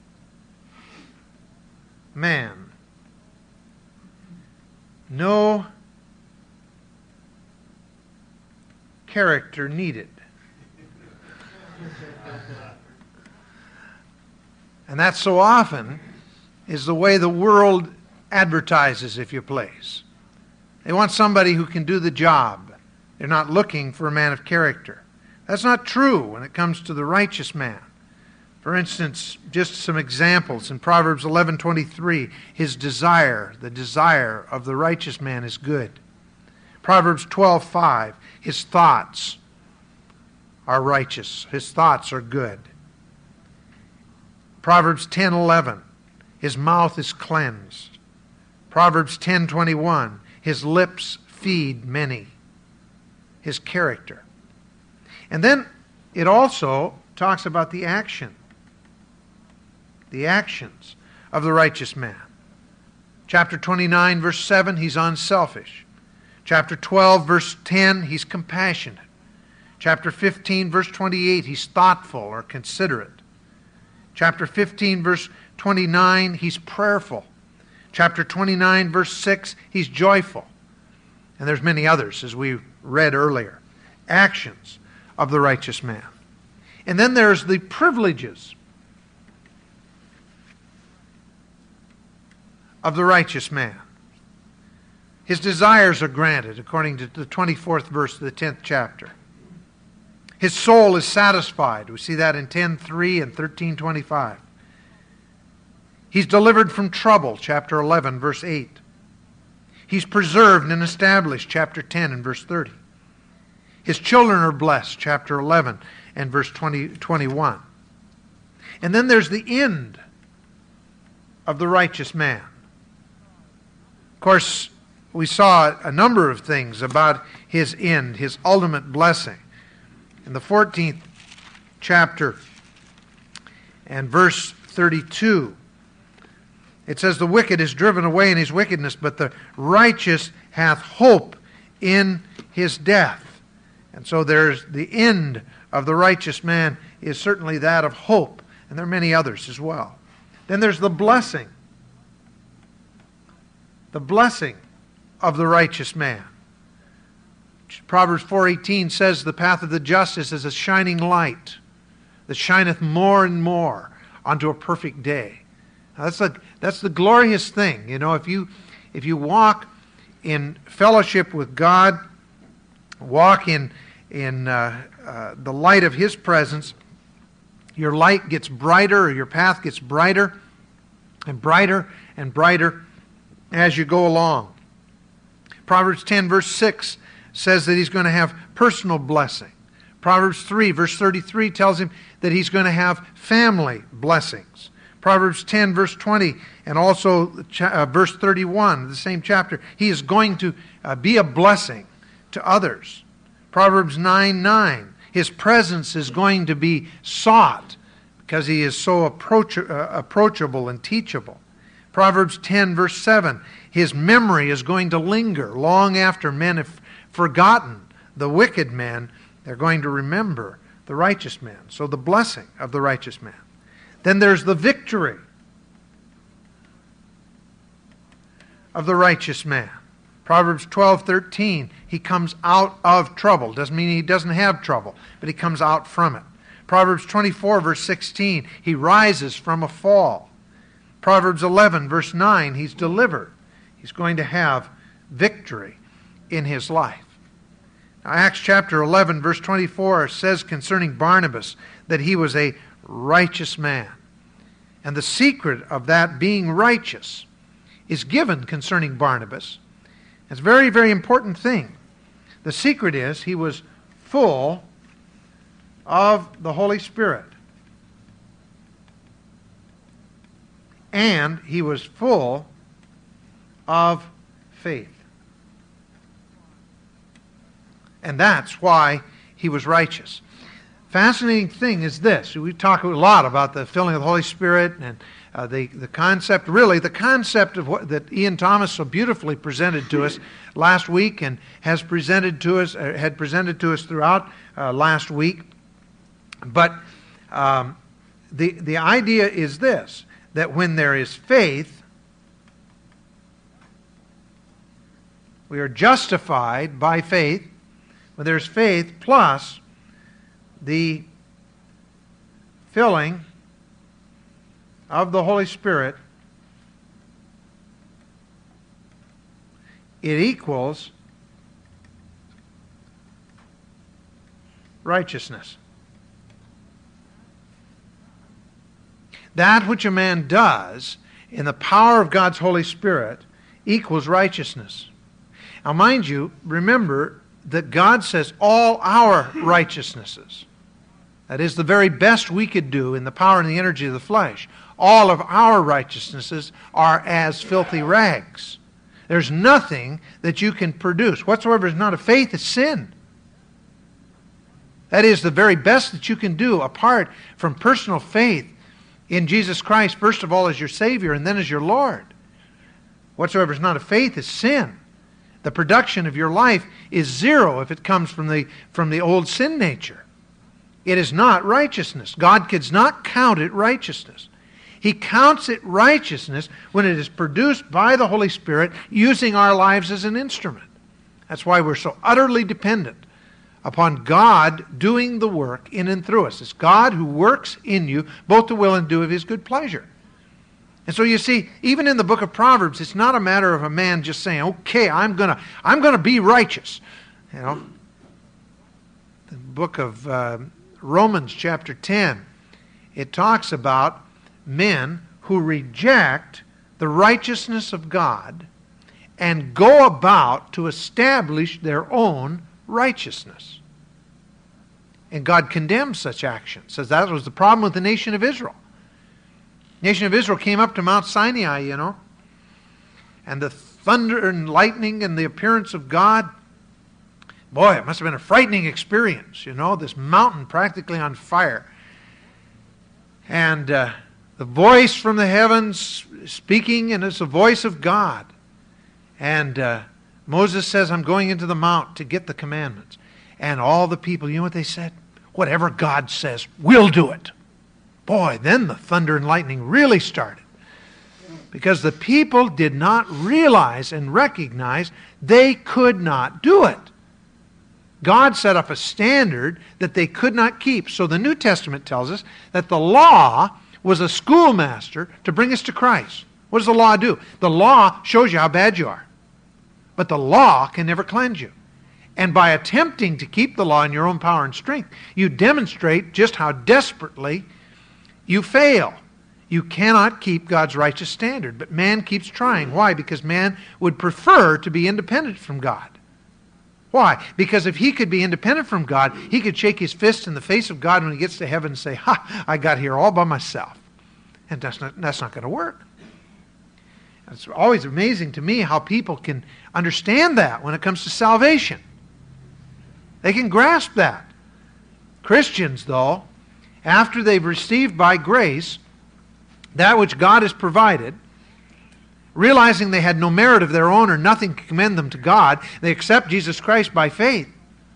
man. No character needed. And that so often is the way the world advertises, if you please. They want somebody who can do the job. They're not looking for a man of character. That's not true when it comes to the righteous man. For instance, just some examples. In Proverbs eleven twenty-three, his desire, the desire of the righteous man is good. Proverbs twelve five, his thoughts are righteous. His thoughts are good. Proverbs ten eleven, his mouth is cleansed. Proverbs ten twenty-one, his lips feed many. His character. And then it also talks about the action. The actions of the righteous man. Chapter twenty-nine, verse seven, he's unselfish. Chapter twelve, verse ten, he's compassionate. Chapter fifteen, verse twenty-eight, he's thoughtful or considerate. Chapter fifteen, verse twenty-nine, he's prayerful. Chapter twenty-nine, verse six, he's joyful. And there's many others, as we read earlier. Actions of the righteous man. And then there's the privileges of the righteous man. His desires are granted, according to the twenty-fourth verse of the tenth chapter. His soul is satisfied. We see that in ten three and thirteen twenty-five. He's delivered from trouble, chapter eleven, verse eight. He's preserved and established, chapter ten and verse thirty. His children are blessed, chapter eleven and verse twenty, twenty-one. And then there's the end of the righteous man. Of course, we saw a number of things about his end, his ultimate blessing. In the fourteenth chapter and verse thirty-two, it says, the wicked is driven away in his wickedness, but the righteous hath hope in his death. And so there's the end of the righteous man is certainly that of hope. And there are many others as well. Then there's the blessing. The blessing of the righteous man. Proverbs four eighteen says, the path of the just is as a shining light that shineth more and more unto a perfect day. Now that's, a, that's the glorious thing. You know, if you, if you walk in fellowship with God, walk in, in uh, uh, the light of His presence, your light gets brighter, or your path gets brighter and brighter and brighter as you go along. Proverbs ten verse six says that he's going to have personal blessing. Proverbs three verse thirty-three tells him that he's going to have family blessings. Proverbs ten verse twenty and also uh, verse thirty-one, the same chapter, he is going to uh, be a blessing to others. Proverbs nine nine, his presence is going to be sought because he is so approach, uh, approachable and teachable. Proverbs ten verse seven, his memory is going to linger long after men have forgotten the wicked man. They're going to remember the righteous man. So the blessing of the righteous man. Then there's the victory of the righteous man. Proverbs twelve thirteen, he comes out of trouble. Doesn't mean he doesn't have trouble, but he comes out from it. Proverbs twenty-four verse sixteen, he rises from a fall. Proverbs eleven verse nine, he's delivered. He's going to have victory in his life. Now, Acts chapter eleven verse twenty-four says concerning Barnabas that he was a righteous man. And the secret of that being righteous is given concerning Barnabas. It's a very, very important thing. The secret is he was full of the Holy Spirit. And he was full of faith. And that's why he was righteous. Fascinating thing is this. We talk a lot about the filling of the Holy Spirit and uh, the, the concept, really the concept of what that Ian Thomas so beautifully presented to us last week and has presented to us, uh, had presented to us throughout uh, last week. But um, the, the idea is this, that when there is faith, we are justified by faith. When there's faith plus the filling of the Holy Spirit, it equals righteousness. That which a man does in the power of God's Holy Spirit equals righteousness. Now, mind you, remember that God says all our righteousnesses, that is the very best we could do in the power and the energy of the flesh, all of our righteousnesses are as filthy rags. There's nothing that you can produce. Whatsoever is not of faith is sin. That is the very best that you can do apart from personal faith in Jesus Christ, first of all as your Savior and then as your Lord. Whatsoever is not of faith is sin. The production of your life is zero if it comes from the, from the old sin nature. It is not righteousness. God does not count it righteousness. He counts it righteousness when it is produced by the Holy Spirit using our lives as an instrument. That's why we're so utterly dependent upon God doing the work in and through us. It's God who works in you both to will and do of His good pleasure. And so you see, even in the book of Proverbs, it's not a matter of a man just saying, okay, I'm going to I'm gonna be righteous. You know, the book of uh, Romans chapter ten, it talks about men who reject the righteousness of God and go about to establish their own righteousness. And God condemns such actions. Says that was the problem with the nation of Israel. The nation of Israel came up to Mount Sinai, you know, and the thunder and lightning and the appearance of God, boy, it must have been a frightening experience, you know, this mountain practically on fire. And uh, the voice from the heavens speaking, and it's the voice of God. And uh, Moses says, I'm going into the mount to get the commandments. And all the people, you know what they said? Whatever God says, we'll do it. Boy, then the thunder and lightning really started. Because the people did not realize and recognize they could not do it. God set up a standard that they could not keep. So the New Testament tells us that the law was a schoolmaster to bring us to Christ. What does the law do? The law shows you how bad you are. But the law can never cleanse you. And by attempting to keep the law in your own power and strength, you demonstrate just how desperately you fail. You cannot keep God's righteous standard. But man keeps trying. Why? Because man would prefer to be independent from God. Why? Because if he could be independent from God, he could shake his fist in the face of God when he gets to heaven and say, ha, I got here all by myself. And that's not, that's not going to work. It's always amazing to me how people can understand that when it comes to salvation. They can grasp that. Christians, though, after they've received by grace that which God has provided, realizing they had no merit of their own or nothing to commend them to God, they accept Jesus Christ by faith.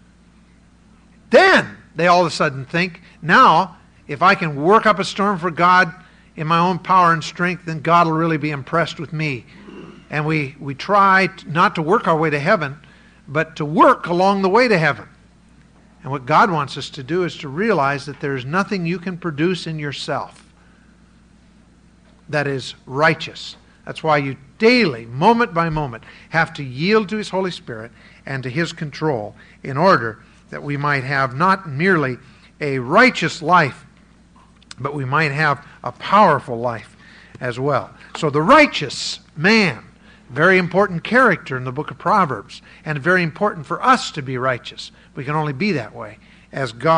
Then they all of a sudden think, now, if I can work up a storm for God in my own power and strength, then God will really be impressed with me. And we, we try not to work our way to heaven, but to work along the way to heaven. And what God wants us to do is to realize that there is nothing you can produce in yourself that is righteous. That's why you daily, moment by moment, have to yield to His Holy Spirit and to His control in order that we might have not merely a righteous life, but we might have a powerful life as well. So the righteous man, very important character in the book of Proverbs, and very important for us to be righteous. We can only be that way as God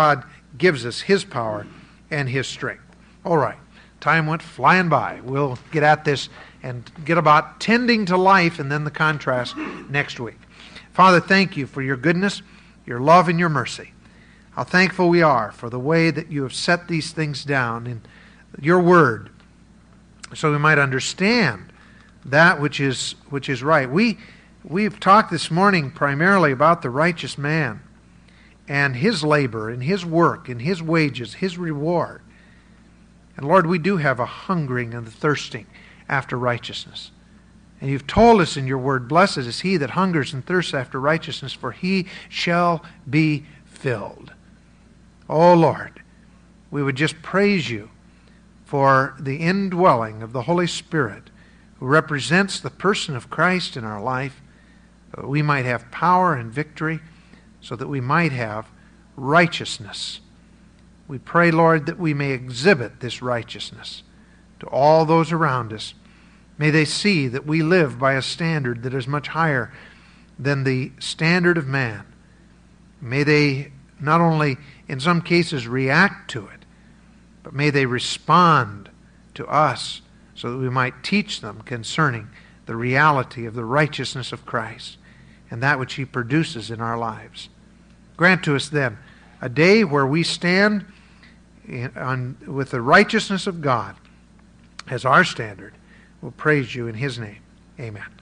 gives us His power and His strength. All right, time went flying by. We'll get at this and get about tending to life and then the contrast next week. Father, thank you for your goodness, your love, and your mercy. How thankful we are for the way that you have set these things down in your word so we might understand that which is which is right. We, we've talked this morning primarily about the righteous man and his labor and his work and his wages, his reward. And Lord, we do have a hungering and a thirsting after righteousness. And you've told us in your word, blessed is he that hungers and thirsts after righteousness, for he shall be filled. Oh Lord, we would just praise you for the indwelling of the Holy Spirit who represents the person of Christ in our life, that we might have power and victory, so that we might have righteousness. We pray, Lord, that we may exhibit this righteousness to all those around us. May they see that we live by a standard that is much higher than the standard of man. May they not only, in some cases, react to it, but may they respond to us so that we might teach them concerning the reality of the righteousness of Christ and that which He produces in our lives. Grant to us then a day where we stand in, on, with the righteousness of God as our standard. We'll praise you in His name. Amen.